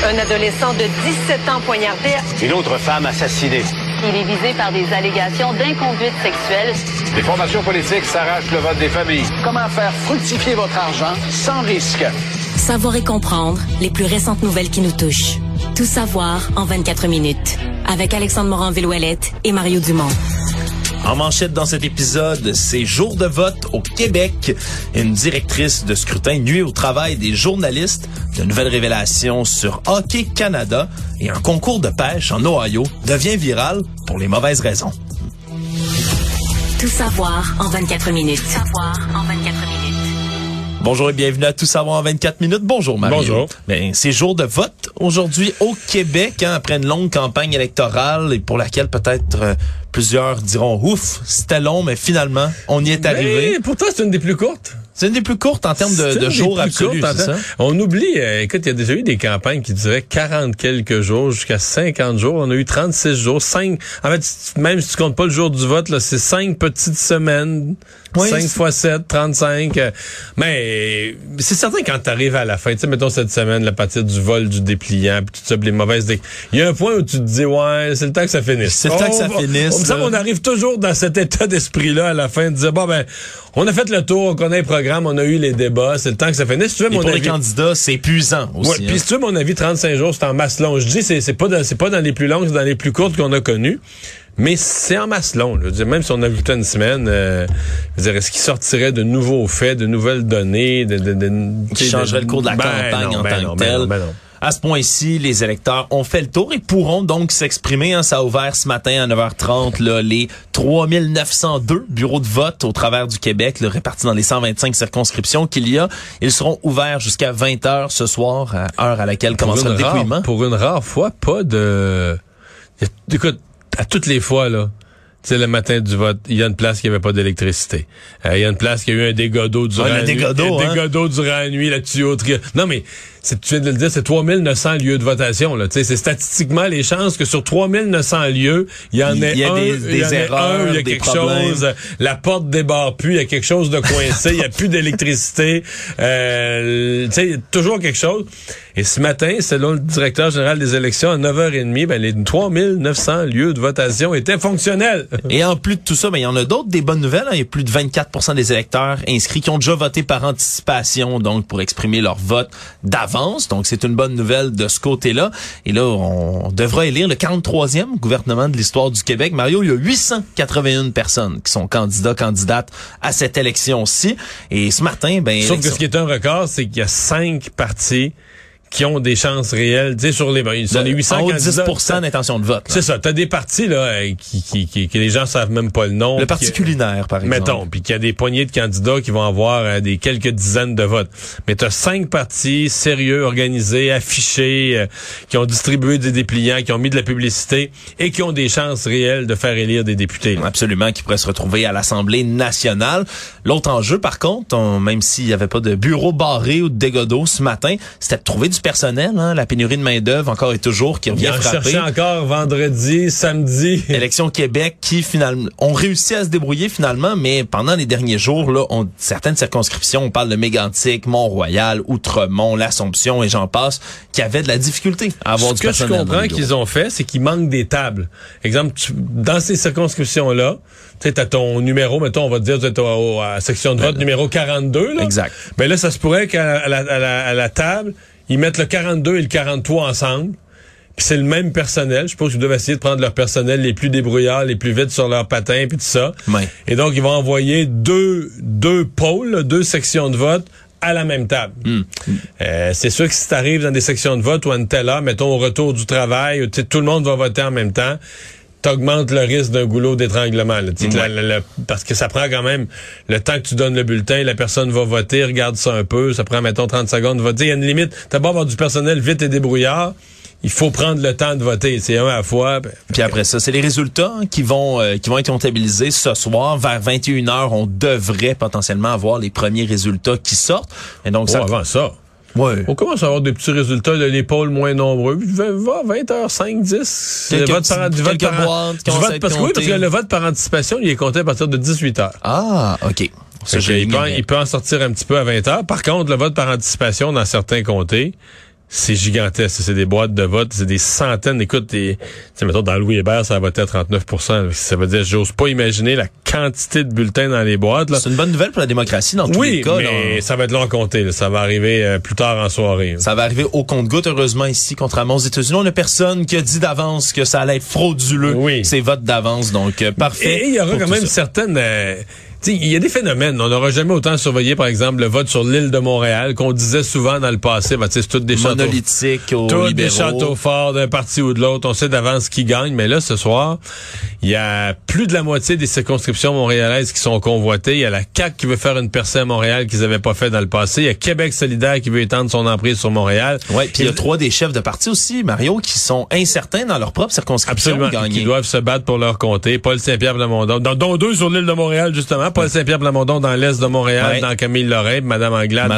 Un adolescent de 17 ans poignardé. Une autre femme assassinée. Il est visé par des allégations d'inconduite sexuelle. Les formations politiques s'arrachent le vote des familles. Comment faire fructifier votre argent sans risque? Savoir et comprendre les plus récentes nouvelles qui nous touchent. Tout savoir en 24 minutes. Avec Alexandre Morin-Villouellette et Mario Dumont. En manchette dans cet épisode, c'est jour de vote au Québec. Une directrice de scrutin nuit au travail des journalistes. De nouvelles révélations sur Hockey Canada et un concours de pêche en Ohio devient viral pour les mauvaises raisons. Tout savoir en 24 minutes. Tout savoir en 24 minutes. Bonjour et bienvenue à Tout savoir en 24 minutes. Bonjour Mario. Bonjour. Ben, c'est jour de vote aujourd'hui au Québec, après une longue campagne électorale et pour laquelle peut-être plusieurs diront ouf, c'était long, mais finalement, on y est arrivé. Mais pourtant, c'est une des plus courtes. C'est une des plus courtes en termes de jours absolus, c'est ça? On oublie, écoute, il y a déjà eu des campagnes qui duraient 40 quelques jours jusqu'à 50 jours. On a eu 36 jours, 5. En fait, même si tu comptes pas le jour du vote, là, c'est 5 petites semaines. Oui, 5 x 7, 35. Mais c'est certain quand t'arrives à la fin, tu sais, mettons cette semaine, la partie du vol, du dépliant, puis tout ça, puis les mauvaises... Il y a un point où tu te dis, ouais, c'est le temps que ça finisse. C'est le temps que ça finisse. On me semble qu'on arrive toujours dans cet état d'esprit-là à la fin, de dire, bon, ben, on a fait le tour, on connaît le programme, on a eu les débats, c'est le temps que ça finisse. Si tu veux, mon avis, les candidats, c'est épuisant aussi. Ouais, puis si tu veux, mon avis, 35 jours, c'est en masse longue. Je dis, c'est pas dans les plus longues, c'est dans les plus courtes qu'on a connues. Mais c'est en masse long. Je veux dire, même si on ajoutait une semaine, je veux dire, est-ce qu'il sortirait de nouveaux faits, de nouvelles données, qui changerait le cours de la campagne en tant que tel? À ce point-ci, les électeurs ont fait le tour et pourront donc s'exprimer. Ça a ouvert ce matin à 9h30 là, les 3902 bureaux de vote au travers du Québec, là, répartis dans les 125 circonscriptions qu'il y a. Ils seront ouverts jusqu'à 20h ce soir, heure à laquelle commencera le dépouillement. Pour une rare fois, pas de... Écoute, à toutes les fois, là, tu sais, le matin du vote, il y a une place qui avait pas d'électricité. Il y a une place qui a eu un dégât d'eau durant la nuit. Dégât d'eau durant la nuit, la tuyauterie. Non, mais, tu viens de le dire, c'est 3900 lieux de votation, là. Tu sais, c'est statistiquement les chances que sur 3900 lieux, il y en ait des erreurs, il y a quelque chose, la porte débarre plus, il y a quelque chose de coincé, il y a plus d'électricité. Tu sais, il y a toujours quelque chose. Et ce matin, selon le directeur général des élections, à 9h30, ben, les 3900 lieux de votation étaient fonctionnels. Et en plus de tout ça, ben, il y en a d'autres, des bonnes nouvelles, hein. Il y a plus de 24% des électeurs inscrits qui ont déjà voté par anticipation, donc pour exprimer leur vote d'avance. Donc, c'est une bonne nouvelle de ce côté-là. Et là, on devra élire le 43e gouvernement de l'histoire du Québec. Mario, il y a 881 personnes qui sont candidates à cette élection-ci. Et ce matin, ben... Sauf que ce qui est un record, c'est qu'il y a 5 partis qui ont des chances réelles, tu sais, sur les 800 en haut candidats. 10% d'intention de vote. C'est ça. T'as des partis, là, qui les gens savent même pas le nom. Le parti culinaire, par exemple. Mettons. Puis qu'il y a des poignées de candidats qui vont avoir des quelques dizaines de votes. Mais t'as 5 partis sérieux, organisés, affichés, qui ont distribué des dépliants, qui ont mis de la publicité et qui ont des chances réelles de faire élire des députés. Là. Absolument, qui pourraient se retrouver à l'Assemblée nationale. L'autre enjeu, par contre, même s'il y avait pas de bureau barré ou de dégâts d'eau ce matin, c'était de trouver du personnel, hein, la pénurie de main-d'œuvre encore et toujours qui revient frapper. Chercher encore vendredi, samedi. Élection Québec qui finalement ont réussi à se débrouiller finalement, mais pendant les derniers jours, là, certaines circonscriptions, on parle de Mégantic, Mont-Royal, Outremont, l'Assomption et j'en passe, qui avaient de la difficulté à avoir du personnel. Ce que je comprends qu'ils ont fait, c'est qu'il manque des tables. Exemple, dans ces circonscriptions-là, tu sais, t'as ton numéro, mettons, on va te dire, tu es à la section de vote numéro 42, là. Exact. Mais là, ça se pourrait qu'à la table, ils mettent le 42 et le 43 ensemble. Puis c'est le même personnel. Je suppose qu'ils doivent essayer de prendre leur personnel les plus débrouillards, les plus vite sur leurs patins, puis tout ça. Ouais. Et donc, ils vont envoyer deux pôles, 2 sections de vote à la même table. C'est sûr que si t'arrives dans des sections de vote ou à une telle heure, mettons au retour du travail, où tout le monde va voter en même temps, t'augmentes le risque d'un goulot d'étranglement. Là, parce que ça prend quand même le temps que tu donnes le bulletin, la personne va voter, regarde ça un peu, ça prend, mettons, 30 secondes de voter. Il y a une limite. T'as beau avoir du personnel vite et débrouillard, il faut prendre le temps de voter. C'est un à la fois. Puis après ça, c'est les résultats qui vont être comptabilisés ce soir. Vers 21h, on devrait potentiellement avoir les premiers résultats qui sortent. Et donc, avant ça... Ouais. On commence à avoir des petits résultats de l'épaule moins nombreux. 20h05, 10. Parce que le vote par anticipation, il est compté à partir de 18h. Ah, OK. Il peut en sortir un petit peu à 20h. Par contre, le vote par anticipation dans certains comtés, c'est gigantesque. C'est des boîtes de vote, c'est des centaines. Écoute, mettons, dans Louis Hébert, ça a voté à 39%. Ça veut dire, j'ose pas imaginer la quantité de bulletins dans les boîtes. Là. C'est une bonne nouvelle pour la démocratie dans tous les cas. Oui, mais ça va être long à compter. Là. Ça va arriver plus tard en soirée. Ça va arriver au compte-gouttes, heureusement, ici, contrairement aux États-Unis. On n'a personne qui a dit d'avance que ça allait être frauduleux, ces votes d'avance. Donc, parfait. Et il y aura quand même certaines... il y a des phénomènes. On n'aura jamais autant surveillé, par exemple, le vote sur l'île de Montréal, qu'on disait souvent dans le passé. C'est toutes des châteaux monolithiques aux libéraux. Des châteaux forts d'un parti ou de l'autre. On sait d'avance qui gagne. Mais là, ce soir, il y a plus de la moitié des circonscriptions montréalaises qui sont convoitées. Il y a la CAQ qui veut faire une percée à Montréal qu'ils n'avaient pas fait dans le passé. Il y a Québec solidaire qui veut étendre son emprise sur Montréal. Oui, puis il y a 3 des chefs de parti aussi, Mario, qui sont incertains dans leur propre circonscription. Absolument, qui doivent se battre pour leur comté. Paul Saint-Pierre-Plamondon, dont 2 sur l'île de Montréal, justement. Paul Saint-Pierre-Plamondon dans l'est de Montréal, dans Camille Lorrain, Madame Anglade.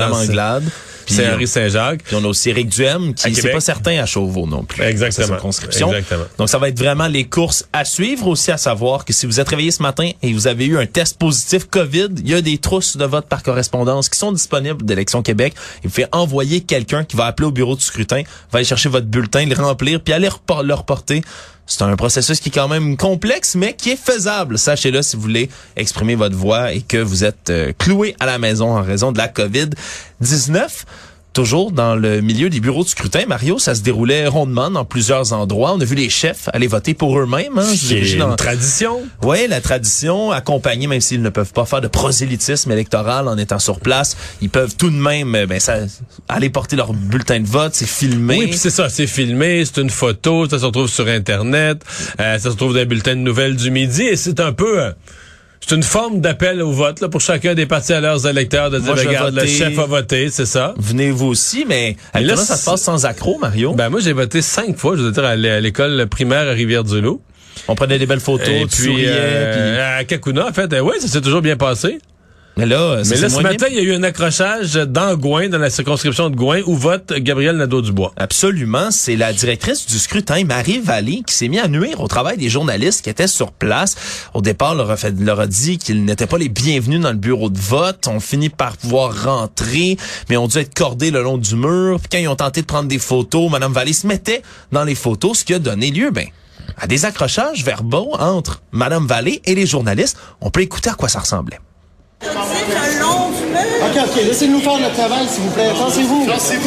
C'est Henri Saint-Jacques. Puis on a aussi Éric Duhem, qui c'est pas certain à Chauveau non plus. Exactement. Exactement. Donc ça va être vraiment les courses à suivre. Aussi à savoir que si vous êtes réveillé ce matin et vous avez eu un test positif COVID, il y a des trousses de vote par correspondance qui sont disponibles d'Élection Québec. Il fait envoyer quelqu'un qui va appeler au bureau du scrutin, va aller chercher votre bulletin, le remplir, puis aller le reporter. C'est un processus qui est quand même complexe, mais qui est faisable. Sachez-le si vous voulez exprimer votre voix et que vous êtes cloué à la maison en raison de la COVID-19. Toujours dans le milieu des bureaux de scrutin, Mario, ça se déroulait rondement dans plusieurs endroits. On a vu les chefs aller voter pour eux-mêmes. C'est une tradition. Oui, la tradition, accompagnée, même s'ils ne peuvent pas faire de prosélytisme électoral en étant sur place, ils peuvent tout de même aller porter leur bulletin de vote, c'est filmé. Oui, puis c'est ça, c'est filmé, c'est une photo, ça se retrouve sur Internet, ça se retrouve dans les bulletins de nouvelles du midi, et c'est un peu... c'est une forme d'appel au vote là, pour chacun des partis à leurs électeurs de dire, regarde, le chef a voté, c'est ça. Venez vous aussi, mais là, ça se passe sans accroc, Mario. Ben moi, j'ai voté 5 fois, je veux dire, à l'école primaire à Rivière-du-Loup. On prenait des belles photos, tu souriais. À Kakuna, en fait, oui, ça s'est toujours bien passé. Mais là, ce matin, il y a eu un accrochage dans Gouin, dans la circonscription de Gouin, où vote Gabriel Nadeau-Dubois. Absolument. C'est la directrice du scrutin, Marie Vallée, qui s'est mise à nuire au travail des journalistes qui étaient sur place. Au départ, leur a dit qu'ils n'étaient pas les bienvenus dans le bureau de vote. On finit par pouvoir rentrer, mais ont dû être cordés le long du mur. Puis quand ils ont tenté de prendre des photos, Mme Vallée se mettait dans les photos, ce qui a donné lieu, à des accrochages verbaux entre Mme Vallée et les journalistes. On peut écouter à quoi ça ressemblait. OK, laissez-nous faire notre travail, s'il vous plaît. Tassez-vous.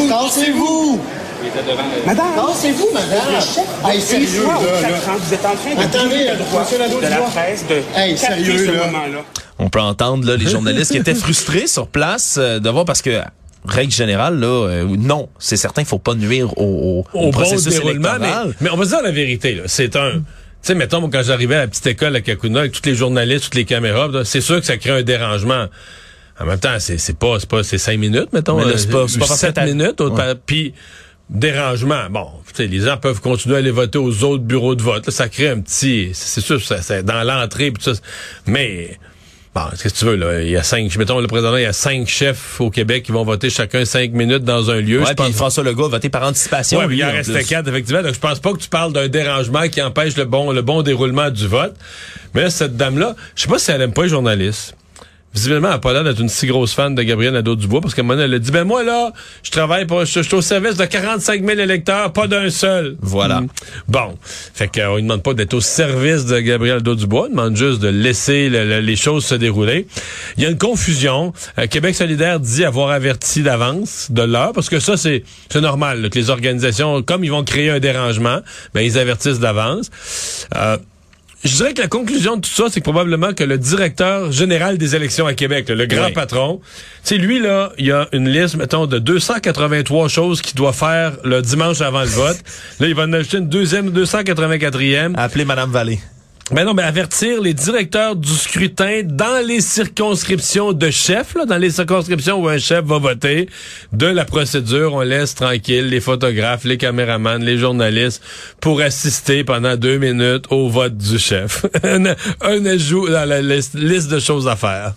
Madame. Tassez-vous, madame. Hey, sérieux, là. Vous êtes en train de attendez, de la presse de sérieux, ce là. moment-là. On peut entendre là les journalistes qui étaient frustrés sur place de voir parce que règle générale là non, c'est certain, il faut pas nuire au processus électoral. Mais on va dire la vérité là, c'est un tu sais, mettons, quand j'arrivais à la petite école à Kakuna, avec tous les journalistes, toutes les caméras, c'est sûr que ça crée un dérangement. En même temps, c'est 5 minutes, mettons. Mais là, c'est pas 7 minutes. Puis, dérangement. Bon, tu sais, les gens peuvent continuer à aller voter aux autres bureaux de vote. Là, ça crée un petit... C'est sûr, c'est dans l'entrée, puis tout ça. Mais... Bon, qu'est-ce que tu veux, là? Il y a 5, mettons, le président, il y a 5 chefs au Québec qui vont voter chacun 5 minutes dans un lieu. Ouais, puis François Legault a voté par anticipation. Ouais, il en restait 4, effectivement. Donc, je pense pas que tu parles d'un dérangement qui empêche le bon déroulement du vote. Mais là, cette dame-là, je sais pas si elle aime pas les journalistes. Visiblement, elle n'a pas l'air d'être une si grosse fan de Gabriel Nadeau-Dubois, parce qu'à un moment donné, elle a dit, moi, là, je travaille je suis au service de 45 000 électeurs, pas d'un seul. Voilà. Bon. Fait qu'on ne demande pas d'être au service de Gabriel Nadeau-Dubois, on demande juste de laisser les choses se dérouler. Il y a une confusion. Québec solidaire dit avoir averti d'avance de l'heure, parce que ça, c'est normal, là, que les organisations, comme ils vont créer un dérangement, ils avertissent d'avance. Je dirais que la conclusion de tout ça, c'est que probablement que le directeur général des élections à Québec, le grand patron, tu sais, lui, là, il y a une liste, mettons, de 283 choses qu'il doit faire le dimanche avant le vote. Là, il va en ajouter une deuxième, 284e. Appeler Mme Vallée. Ben non, avertir les directeurs du scrutin dans les circonscriptions de chefs, là, dans les circonscriptions où un chef va voter, de la procédure. On laisse tranquille les photographes, les caméramans, les journalistes pour assister pendant 2 minutes au vote du chef. un ajout dans la liste de choses à faire.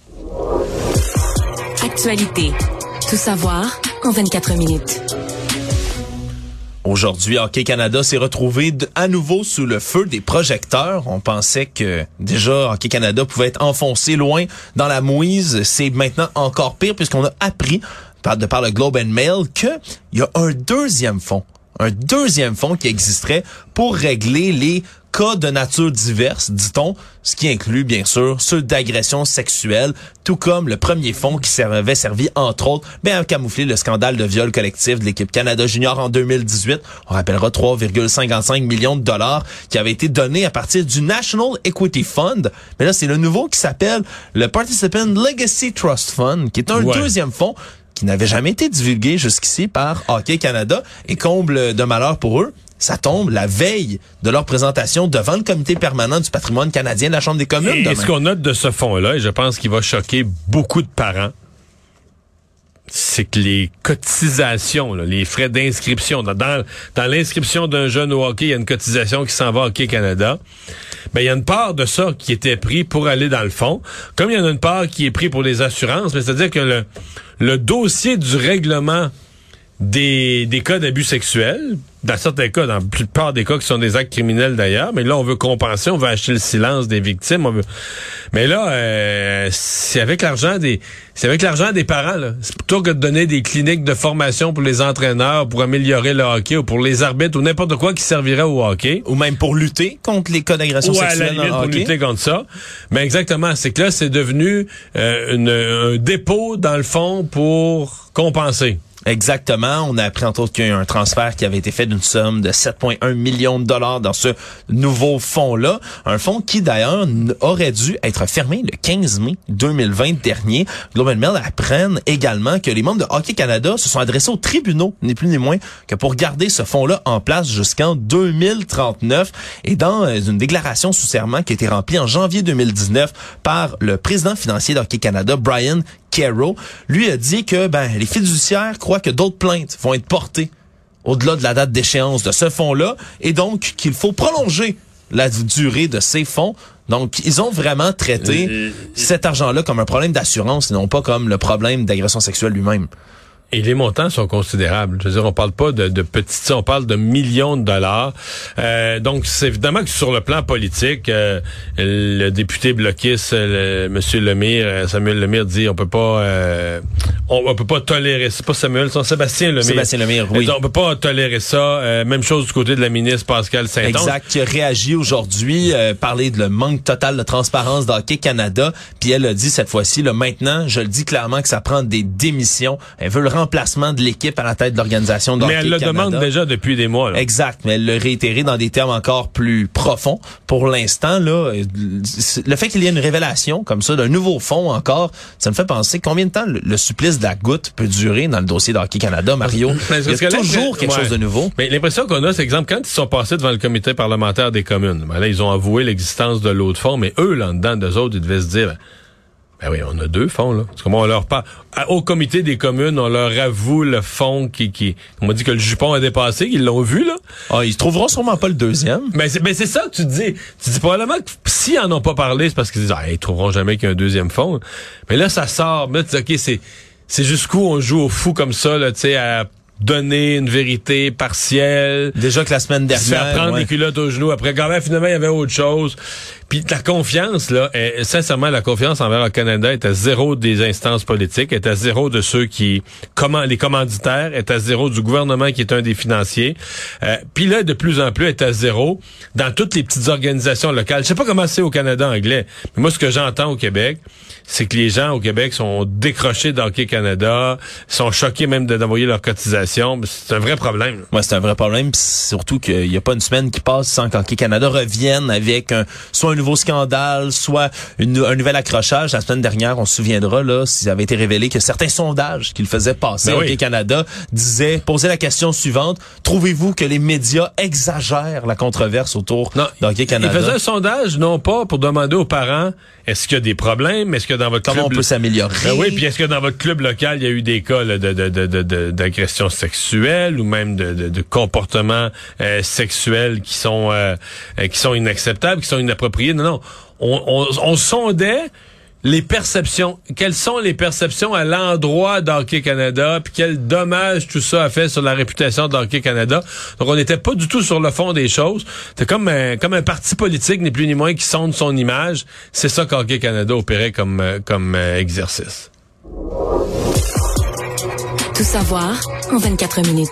Actualité. Tout savoir en 24 minutes. Aujourd'hui, Hockey Canada s'est retrouvé à nouveau sous le feu des projecteurs. On pensait que déjà Hockey Canada pouvait être enfoncé loin dans la mouise. C'est maintenant encore pire puisqu'on a appris de par le Globe and Mail, qu'il y a un deuxième fonds qui existerait pour régler les cas de nature diverse, dit-on, ce qui inclut bien sûr ceux d'agression sexuelle, tout comme le premier fonds qui avait servi entre autres à camoufler le scandale de viol collectif de l'équipe Canada Junior en 2018. On rappellera 3,55 millions de dollars qui avaient été donnés à partir du National Equity Fund. Mais là, c'est le nouveau qui s'appelle le Participant Legacy Trust Fund, qui est un deuxième fonds qui n'avait jamais été divulgué jusqu'ici par Hockey Canada. Et comble de malheur pour eux, ça tombe la veille de leur présentation devant le comité permanent du patrimoine canadien de la Chambre des communes. Et ce qu'on note de ce fonds-là, et je pense qu'il va choquer beaucoup de parents, c'est que les cotisations, là, les frais d'inscription, dans l'inscription d'un jeune au hockey, il y a une cotisation qui s'en va à Hockey Canada. Ben, il y a une part de ça qui était pris pour aller dans le fond, comme il y en a une part qui est pris pour les assurances, mais c'est-à-dire que le dossier du règlement des cas d'abus sexuels, dans certains cas, dans la plupart des cas qui sont des actes criminels d'ailleurs, mais là, on veut compenser, on veut acheter le silence des victimes, mais là, c'est avec l'argent des parents, là. C'est plutôt que de donner des cliniques de formation pour les entraîneurs, pour améliorer le hockey, ou pour les arbitres, ou n'importe quoi qui servirait au hockey. Ou même pour lutter contre les cas d'agression sexuelle. Ou à la limite, pour lutter contre ça. Mais exactement, c'est que là, c'est devenu un dépôt, dans le fond, pour compenser. Exactement. On a appris entre autres qu'il y a eu un transfert qui avait été fait d'une somme de 7,1 millions de dollars dans ce nouveau fonds-là. Un fonds qui, d'ailleurs, aurait dû être fermé le 15 mai 2020 dernier. Globe and Mail apprennent également que les membres de Hockey Canada se sont adressés aux tribunaux, ni plus ni moins, que pour garder ce fonds-là en place jusqu'en 2039. Et dans une déclaration sous serment qui a été remplie en janvier 2019 par le président financier d'Hockey Canada, Brian Carroll, lui a dit que les fiduciaires croient que d'autres plaintes vont être portées au-delà de la date d'échéance de ce fonds-là et donc qu'il faut prolonger la durée de ces fonds. Donc, ils ont vraiment traité cet argent-là comme un problème d'assurance et non pas comme le problème d'agression sexuelle lui-même. Et les montants sont considérables. Je veux dire, on parle pas de petites, on parle de millions de dollars. Donc, c'est évidemment que sur le plan politique, le député bloquiste, Monsieur Lemire, Samuel Lemire dit, on peut pas tolérer. C'est pas Samuel, c'est Sébastien Lemire. Sébastien Lemire, oui. On peut pas tolérer ça. Même chose du côté de la ministre Pascale Saint-Onge. Exact. Qui a réagi aujourd'hui, parler de le manque total de transparence d'Hockey Canada. Puis elle a dit cette fois-ci, là, maintenant, je le dis clairement que ça prend des démissions. Elle veut le remplacement de l'équipe à la tête de l'organisation de Hockey Canada. Mais elle le demande déjà depuis des mois. Là. Exact, mais elle l'a réitéré dans des termes encore plus profonds. Pour l'instant, là, le fait qu'il y ait une révélation comme ça d'un nouveau fonds encore, ça me fait penser combien de temps le supplice de la goutte peut durer dans le dossier de Hockey Canada, Mario. Il y a toujours quelque chose de nouveau. Mais l'impression qu'on a, c'est exemple, quand ils sont passés devant le comité parlementaire des communes, là, ils ont avoué l'existence de l'autre fonds, mais eux, là, dedans, d'eux autres, ils devaient se dire... Ben oui, on a deux fonds, là. C'est comme on leur parle. Au comité des communes, on leur avoue le fonds qui on m'a dit que le jupon a dépassé, qu'ils l'ont vu, là. Ah, ils trouveront sûrement pas le deuxième. Mais c'est ça que tu dis. Tu dis probablement que s'ils en ont pas parlé, c'est parce qu'ils disent, ils trouveront jamais qu'il y a un deuxième fonds. Mais là, ça sort. Mais là, tu dis, OK, c'est jusqu'où on joue au fou comme ça, là, tu sais, à donner une vérité partielle. Déjà que la semaine dernière. Se faire prendre les culottes aux genoux. Après, quand même, finalement, il y avait autre chose. Puis la confiance, là, sincèrement, la confiance envers le Canada est à zéro des instances politiques, est à zéro de ceux les commanditaires, est à zéro du gouvernement qui est un des financiers. Puis là, de plus en plus, est à zéro dans toutes les petites organisations locales. Je sais pas comment c'est au Canada anglais, mais moi, ce que j'entends au Québec, c'est que les gens au Québec sont décrochés d'Hockey Canada, sont choqués même d'envoyer leur cotisation. C'est un vrai problème. Ouais, c'est un vrai problème. Pis surtout qu'il n'y a pas une semaine qui passe sans qu'Hockey Canada revienne avec soit un nouveau scandale, soit un nouvel accrochage. La semaine dernière, on se souviendra, là, s'il avait été révélé que certains sondages qu'il faisait passer à Hockey Canada posaient la question suivante: trouvez-vous que les médias exagèrent la controverse autour d'Hockey Canada? Il faisait un sondage, non pas pour demander aux parents, est-ce qu'il y a des problèmes? Est-ce que dans votre Comment club... on peut s'améliorer? Ben oui, puis est-ce que dans votre club local, il y a eu des cas là, d'agression sexuelle ou même de comportements sexuels qui sont inacceptables, qui sont inappropriés? Non. On sondait les perceptions. Quelles sont les perceptions à l'endroit d'Hockey Canada, puis quel dommage tout ça a fait sur la réputation d'Hockey Canada. Donc, on n'était pas du tout sur le fond des choses. C'est comme un parti politique, ni plus ni moins, qui sonde son image. C'est ça qu'Hockey Canada opérait comme exercice. Tout savoir en 24 minutes.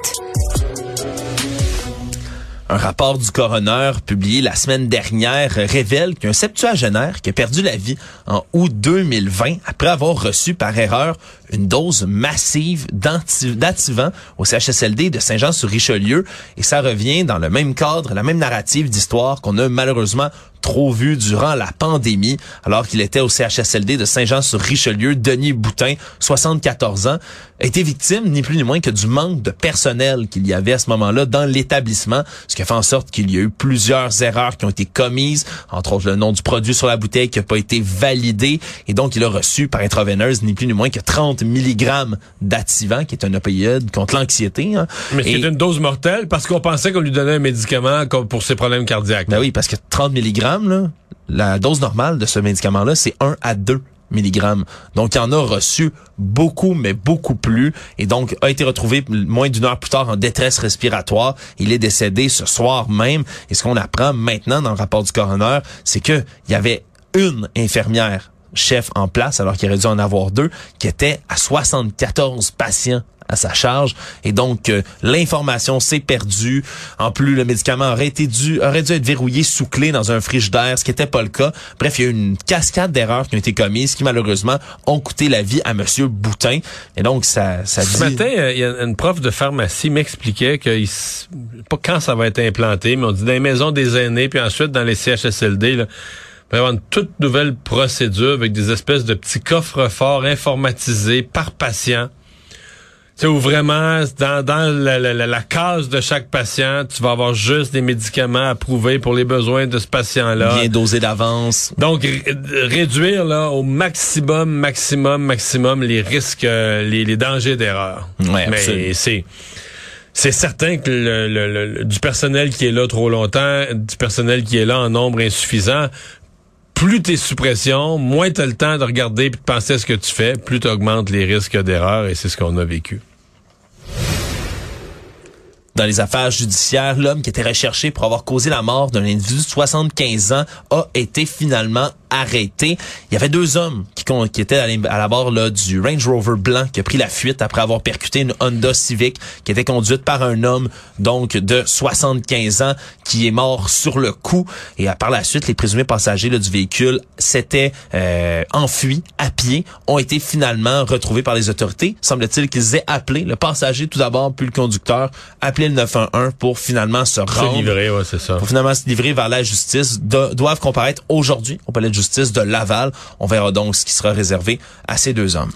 Un rapport du coroner publié la semaine dernière révèle qu'un septuagénaire qui a perdu la vie en août 2020 après avoir reçu par erreur une dose massive d'Ativan au CHSLD de Saint-Jean-sur-Richelieu. Et ça revient dans le même cadre, la même narrative d'histoire qu'on a malheureusement trop vu durant la pandémie, alors qu'il était au CHSLD de Saint-Jean-sur-Richelieu. Denis Boutin, 74 ans, a été victime, ni plus ni moins que du manque de personnel qu'il y avait à ce moment-là dans l'établissement, ce qui a fait en sorte qu'il y a eu plusieurs erreurs qui ont été commises, entre autres le nom du produit sur la bouteille qui n'a pas été validé, et donc il a reçu par intraveineuse ni plus ni moins que 30 mg d'Ativan, qui est un opioïde contre l'anxiété. Hein. Mais c'est une dose mortelle parce qu'on pensait qu'on lui donnait un médicament comme pour ses problèmes cardiaques. Ben oui, parce que 30 mg, là, la dose normale de ce médicament-là, c'est 1 à 2 mg. Donc, il en a reçu beaucoup, mais beaucoup plus. Et donc, a été retrouvé moins d'une heure plus tard en détresse respiratoire. Il est décédé ce soir même. Et ce qu'on apprend maintenant dans le rapport du coroner, c'est que il y avait une infirmière chef en place, alors qu'il aurait dû en avoir 2, qui était à 74 patients à sa charge. Et donc, l'information s'est perdue. En plus, le médicament aurait dû être verrouillé sous clé dans un frigidaire, ce qui n'était pas le cas. Bref, il y a eu une cascade d'erreurs qui ont été commises, qui malheureusement ont coûté la vie à Monsieur Boutin. Et donc, ça Ce dit... matin, il y a une prof de pharmacie m'expliquait que, pas quand ça va être implanté, mais on dit dans les maisons des aînés, puis ensuite dans les CHSLD, là, il va y avoir une toute nouvelle procédure avec des espèces de petits coffres-forts informatisés par patient. Tu sais, où vraiment, dans la case de chaque patient, tu vas avoir juste des médicaments approuvés pour les besoins de ce patient-là. Bien dosé d'avance. Donc, réduire là au maximum les risques, les dangers d'erreur. Ouais, mais absolument. C'est certain que du personnel qui est là trop longtemps, du personnel qui est là en nombre insuffisant, plus t'es sous pression, moins t'as le temps de regarder et de penser à ce que tu fais, plus t'augmentes les risques d'erreur, et c'est ce qu'on a vécu. Dans les affaires judiciaires, l'homme qui était recherché pour avoir causé la mort d'un individu de 75 ans a été finalement arrêté. Il y avait 2 hommes qui étaient à la bord là, du Range Rover blanc qui a pris la fuite après avoir percuté une Honda Civic qui était conduite par un homme donc de 75 ans qui est mort sur le coup. Et par la suite, les présumés passagers là, du véhicule s'étaient enfuis à pied, ont été finalement retrouvés par les autorités. Semble-t-il qu'ils aient appelé le passager tout d'abord, puis le conducteur, appelé le 911 pour finalement se rendre. Livrer, ouais, c'est ça. Pour finalement se livrer vers la justice. Doivent comparaître aujourd'hui au palais de justice de Laval. On verra donc ce qui sera réservé à ces 2 hommes.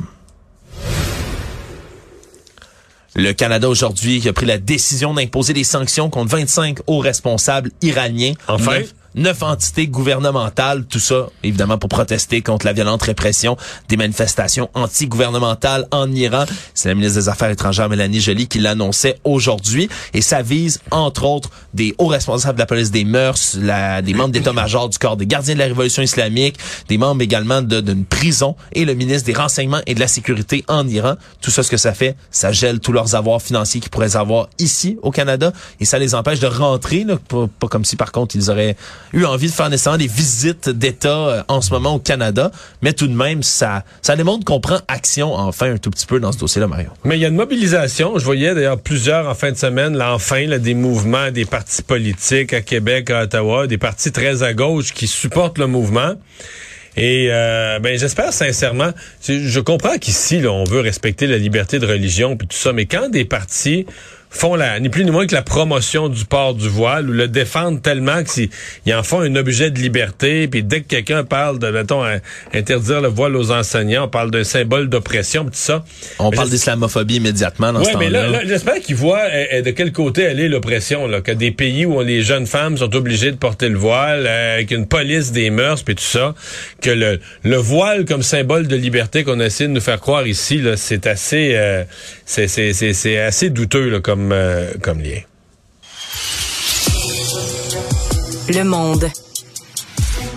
Le Canada aujourd'hui a pris la décision d'imposer des sanctions contre 25 hauts responsables iraniens. Enfin. 9 entités gouvernementales, tout ça, évidemment, pour protester contre la violente répression des manifestations anti-gouvernementales en Iran. C'est la ministre des Affaires étrangères, Mélanie Joly, qui l'annonçait aujourd'hui. Et ça vise, entre autres, des hauts responsables de la police des mœurs, des membres d'état-major du corps des gardiens de la révolution islamique, des membres également d'une prison et le ministre des renseignements et de la sécurité en Iran. Tout ça, ce que ça fait, ça gèle tous leurs avoirs financiers qu'ils pourraient avoir ici, au Canada, et ça les empêche de rentrer, là, pas comme si, par contre, ils auraient eu envie de faire nécessairement des visites d'État en ce moment au Canada, mais tout de même, ça démontre qu'on prend action enfin un tout petit peu dans ce dossier-là, Mario. Mais il y a une mobilisation, je voyais d'ailleurs plusieurs en fin de semaine, là, enfin, là, des mouvements, des partis politiques à Québec, à Ottawa, des partis très à gauche qui supportent le mouvement. Et j'espère sincèrement, je comprends qu'ici, là, on veut respecter la liberté de religion puis tout ça, mais quand des partis font ni plus ni moins que la promotion du port du voile ou le défendent tellement qu'ils en font un objet de liberté, puis dès que quelqu'un parle de, mettons, interdire le voile aux enseignants, on parle d'un symbole d'oppression, tout ça. On parle d'islamophobie immédiatement dans ce temps-là. Ouais, mais là, j'espère qu'ils voient de quel côté elle est l'oppression, là, que des pays où les jeunes femmes sont obligées de porter le voile, avec une police des mœurs, puis tout ça, que le voile comme symbole de liberté qu'on a essayé de nous faire croire ici, là, c'est assez, c'est assez douteux, là, comme lien. Le Monde.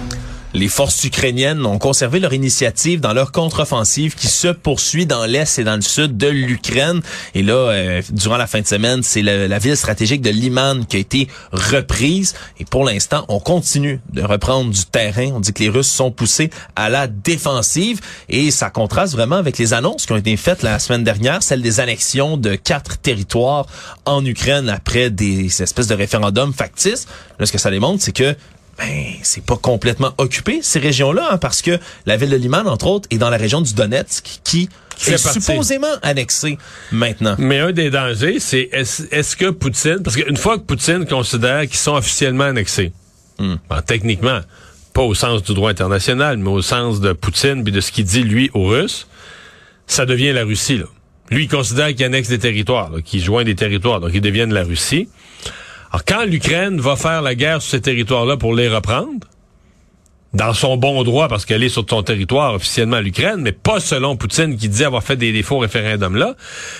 Les forces ukrainiennes ont conservé leur initiative dans leur contre-offensive qui se poursuit dans l'est et dans le sud de l'Ukraine. Et là, durant la fin de semaine, c'est la ville stratégique de Liman qui a été reprise. Et pour l'instant, on continue de reprendre du terrain. On dit que les Russes sont poussés à la défensive. Et ça contraste vraiment avec les annonces qui ont été faites la semaine dernière, celle des annexions de 4 territoires en Ukraine après des espèces de référendums factices. Là, ce que ça démontre, c'est que c'est pas complètement occupé, ces régions-là, parce que la ville de Liman, entre autres, est dans la région du Donetsk, qui est supposément annexée maintenant. Mais un des dangers, c'est est-ce que Poutine, parce qu'une fois que Poutine considère qu'ils sont officiellement annexés, techniquement, pas au sens du droit international, mais au sens de Poutine puis de ce qu'il dit, lui, aux Russes, ça devient la Russie, là. Lui, il considère qu'il annexe des territoires, là, qu'il joint des territoires, donc ils deviennent la Russie. Alors, quand l'Ukraine va faire la guerre sur ces territoires-là pour les reprendre, dans son bon droit, parce qu'elle est sur son territoire officiellement l'Ukraine, mais pas selon Poutine qui dit avoir fait des faux référendums-là,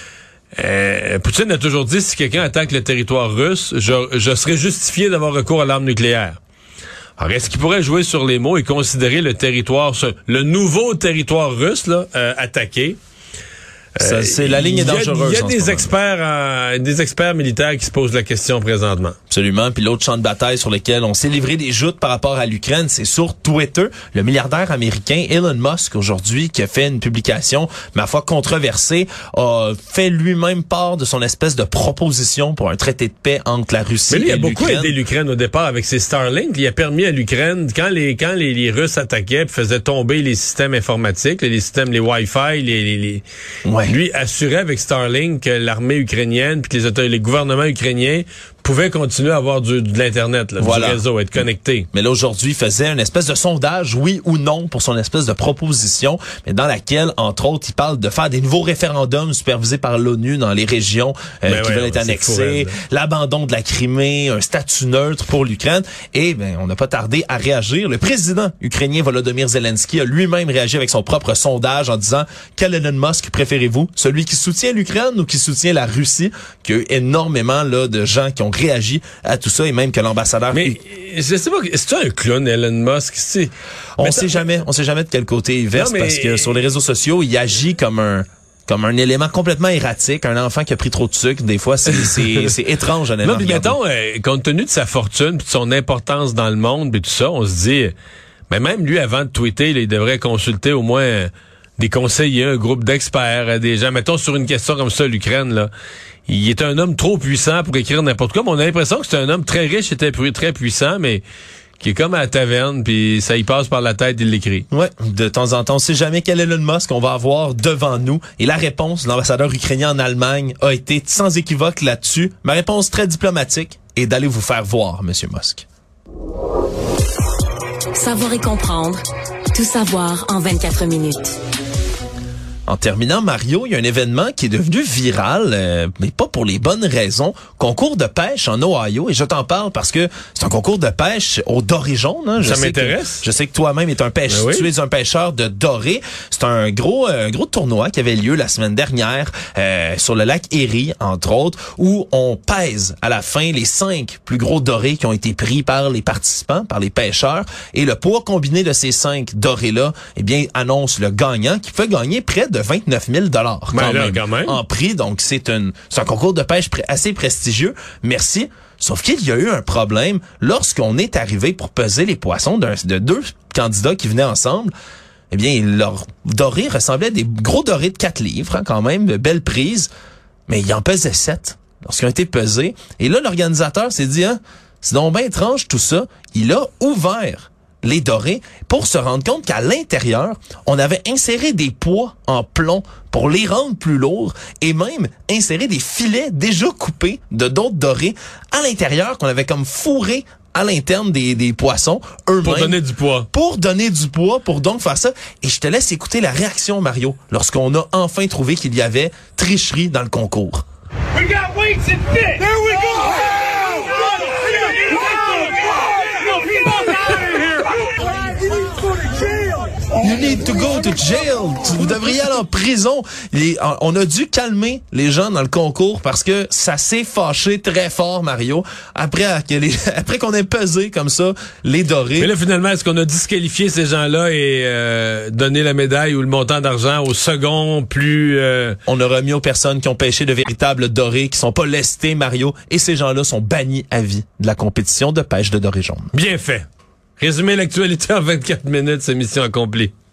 Poutine a toujours dit, si quelqu'un attaque le territoire russe, je serais justifié d'avoir recours à l'arme nucléaire. Alors, est-ce qu'il pourrait jouer sur les mots et considérer le territoire, le nouveau territoire russe, là, attaqué? Ça, c'est la ligne est dangereuse. Il y a des experts militaires qui se posent la question présentement. Absolument. Puis l'autre champ de bataille sur lequel on s'est livré des joutes par rapport à l'Ukraine, c'est sur Twitter. Le milliardaire américain Elon Musk, aujourd'hui, qui a fait une publication, ma foi, controversée, a fait lui-même part de son espèce de proposition pour un traité de paix entre la Russie et l'Ukraine. Mais il a beaucoup aidé l'Ukraine au départ avec ses Starlink. Il a permis à l'Ukraine, quand les Russes attaquaient, faisaient tomber les systèmes informatiques, les systèmes, les Wi-Fi, lui assurait avec Starlink que l'armée ukrainienne puis que les gouvernements ukrainiens pouvaient continuer à avoir de l'Internet, là, du réseau, être connectés. Mais là, aujourd'hui, il faisait une espèce de sondage, oui ou non, pour son espèce de proposition, mais dans laquelle, entre autres, il parle de faire des nouveaux référendums supervisés par l'ONU dans les régions qui veulent être annexées, l'abandon de la Crimée, un statut neutre pour l'Ukraine. Et on n'a pas tardé à réagir. Le président ukrainien Volodymyr Zelensky a lui-même réagi avec son propre sondage en disant « Quel Elon Musk préférez-vous? Celui qui soutient l'Ukraine ou qui soutient la Russie? » Qu'il y a eu énormément de gens qui ont réagi à tout ça et même que l'ambassadeur... Mais je sais pas, c'est un clown, Elon Musk? On sait jamais de quel côté il verse parce que sur les réseaux sociaux, il agit comme un élément complètement erratique, un enfant qui a pris trop de sucre. Des fois, c'est étrange, honnêtement. Non, mais mettons, compte tenu de sa fortune puis de son importance dans le monde et tout ça, on se dit, mais même lui, avant de tweeter, il devrait consulter au moins des conseillers, un groupe d'experts, des gens. Mettons, sur une question comme ça, l'Ukraine, là, il est un homme trop puissant pour écrire n'importe quoi, mais on a l'impression que c'est un homme très riche et très puissant, mais qui est comme à la taverne, puis ça y passe par la tête, il l'écrit. Ouais, de temps en temps, on sait jamais quel Elon Musk on va avoir devant nous. Et la réponse de l'ambassadeur ukrainien en Allemagne a été sans équivoque là-dessus. Ma réponse très diplomatique est d'aller vous faire voir, Monsieur Musk. Savoir et comprendre, tout savoir en 24 minutes. En terminant, Mario, il y a un événement qui est devenu viral, mais pas pour les bonnes raisons. Concours de pêche en Ohio, et je t'en parle parce que c'est un concours de pêche au doré jaune. Hein. Ça m'intéresse. Je sais que toi-même es un pêcheur, tu es un pêcheur de doré. C'est un gros tournoi qui avait lieu la semaine dernière sur le lac Erie, entre autres, où on pèse à la fin les 5 plus gros dorés qui ont été pris par les participants, par les pêcheurs, et le poids combiné de ces 5 dorés-là, annonce le gagnant qui peut gagner près de 29 000 quand même en prix. Donc, c'est un concours de pêche assez prestigieux. Merci. Sauf qu'il y a eu un problème lorsqu'on est arrivé pour peser les poissons de 2 candidats qui venaient ensemble. Leur doré ressemblait à des gros dorés de 4 livres, quand même, de belle prise. Mais il en pesait 7 lorsqu'ils ont été pesés. Et là, l'organisateur s'est dit, c'est donc bien étrange tout ça. Il a ouvert les dorés pour se rendre compte qu'à l'intérieur, on avait inséré des poids en plomb pour les rendre plus lourds et même inséré des filets déjà coupés de d'autres dorés à l'intérieur qu'on avait comme fourré à l'interne des poissons eux-mêmes. Pour donner du poids. Pour donc faire ça. Et je te laisse écouter la réaction, Mario, lorsqu'on a enfin trouvé qu'il y avait tricherie dans le concours. We got weights and fit. There we go. You need to go to jail. Vous devriez aller en prison. On a dû calmer les gens dans le concours parce que ça s'est fâché très fort, Mario, après qu'on ait pesé comme ça les dorés. Mais là, finalement, est-ce qu'on a disqualifié ces gens-là et donné la médaille ou le montant d'argent au second plus... On a remis aux personnes qui ont pêché de véritables dorés, qui sont pas lestés, Mario, et ces gens-là sont bannis à vie de la compétition de pêche de dorés jaunes. Bien fait. Résumer l'actualité en 24 minutes, c'est mission accomplie.